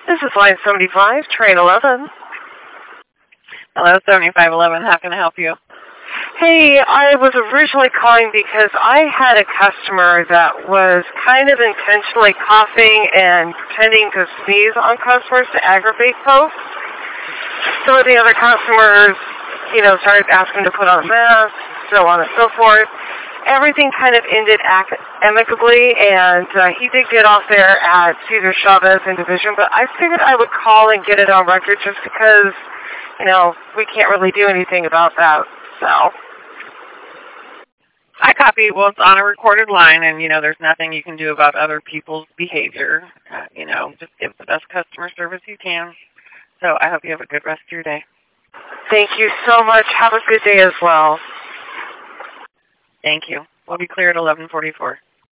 This is line 75, train 11. Hello, 7511. How can I help you? Hey, I was originally calling because I had a customer that was kind of intentionally coughing and pretending to sneeze on customers to aggravate folks. Some of the other customers, started asking to put on a mask, so on and so forth. Everything kind of ended amicably, and he did get off there at Cesar Chavez in Division, but I figured I would call and get it on record just because, we can't really do anything about that, so. I copy. Well, it's on a recorded line, and, there's nothing you can do about other people's behavior. Just give the best customer service you can. So I hope you have a good rest of your day. Thank you so much. Have a good day as well. Thank you. We'll be clear at 11:44.